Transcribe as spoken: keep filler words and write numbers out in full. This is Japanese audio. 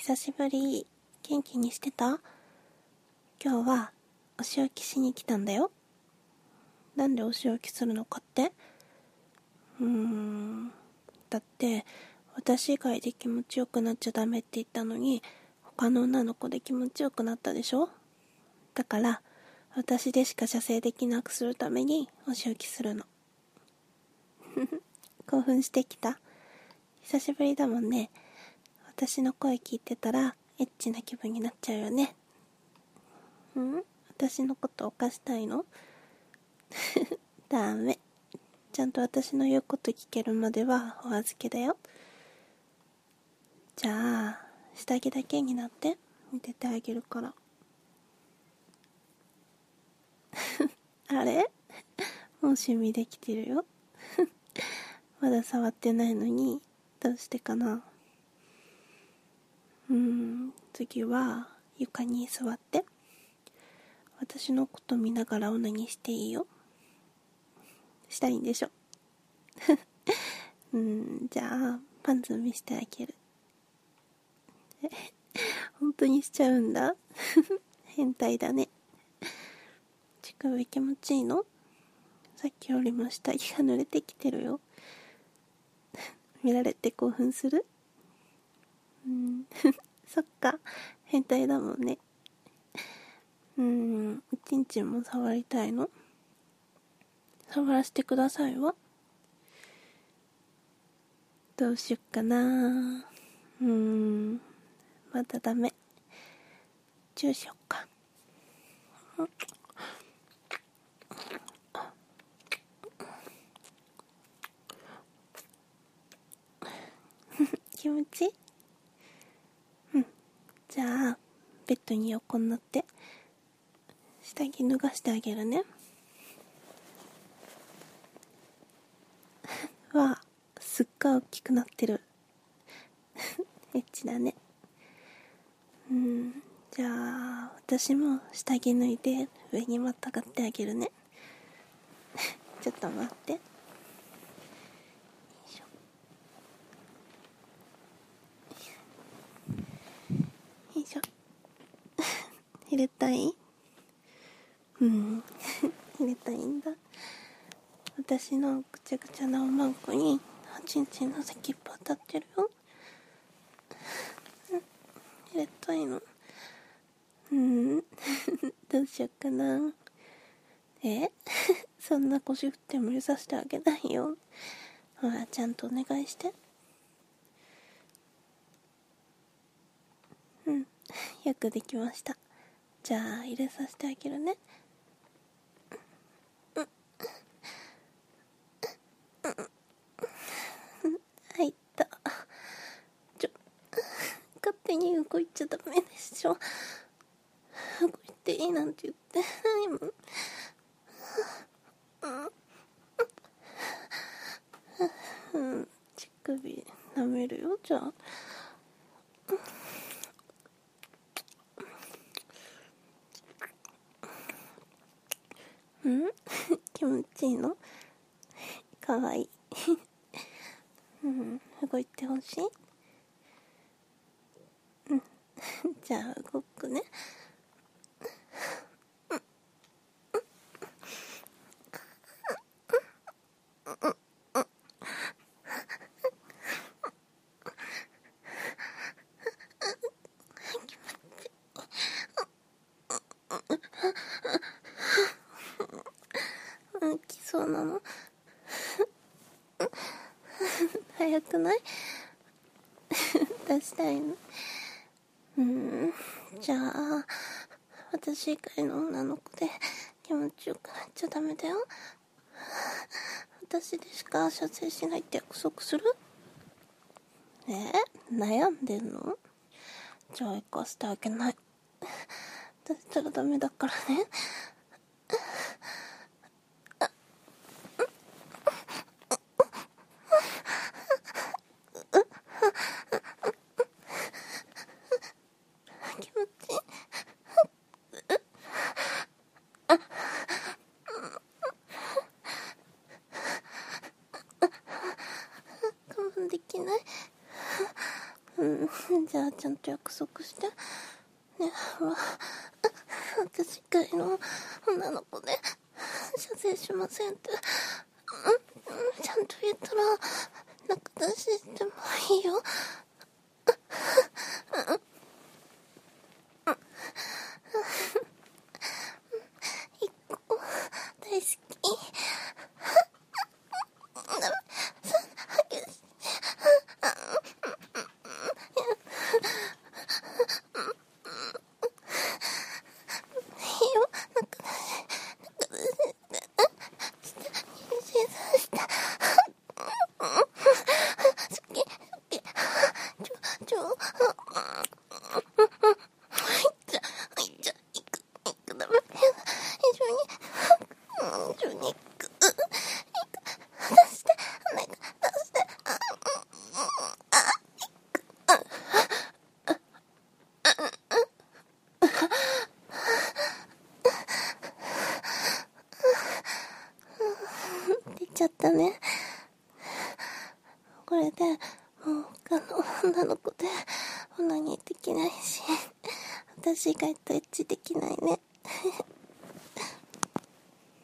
久しぶり。元気にしてた？今日はお仕置きしに来たんだよ。なんでお仕置きするのかって？うーんだって私以外で気持ちよくなっちゃダメって言ったのに、他の女の子で気持ちよくなったでしょ。だから私でしか射精できなくするためにお仕置きするの。興奮してきた？久しぶりだもんね。私の声聞いてたらエッチな気分になっちゃうよね。ん？私のこと犯したいの？ダメ。ちゃんと私の言うこと聞けるまではお預けだよ。じゃあ下着だけになって見ててあげるから。あれ？もう趣味できてるよ。まだ触ってないのにどうしてかな。うーん次は床に座って私のこと見ながらオナニーしていいよ。したいんでしょ。うーんじゃあパンツ見せてあげる。本当にしちゃうんだ。変態だね。乳首気持ちいいの？さっきよりも下着が濡れてきてるよ。見られて興奮する？うんそっか、変態だもんね。うーんおちんちんも触りたいの？触らせてくださいわ。どうしよっかな。うーんまだダメ。チューしよっか。気持ちいい？うんじゃあベッドに横になって下着脱がしてあげるね。わあすっごい大きくなってる。エッチだね。うんじゃあ私も下着脱いで上にまたがってあげるね。ちょっと待って。よいしょ。入れたい？うん入れたいんだ。私のぐちゃぐちゃなおまんこにおちんちんの先っぽ当たってるよ。入れたいの？うんどうしよっかな。えそんな腰振って無理させてあげないよ。ほらちゃんとお願いして。うんよくできました。じゃあ入れさせてあげるね。入った。ちょ勝手に動いちゃダメでしょ。動いていいなんて言ってないもん。うん乳首舐めるよ。じゃあうん気持ちいいの？かわいい。うん動いてほしい？うんじゃあ動くね。うん来そうなの？早くない？出したいの？うんじゃあ私以外の女の子で気持ちよくなっちゃダメだよ。私でしか射精しないって約束する？え悩んでんの？じゃあ行かせてあげない。出したらダメだからね。気持ちいい？我慢できない。うんじゃあちゃんと約束して。ね、ほら、私以外の女の子で射精しませんって、うん、ちゃんと言ったら仲出ししてもいいよ。一個大好き。出ちゃったね。これでもう他の女の子でオナニーできないし、私以外とエッチできないね。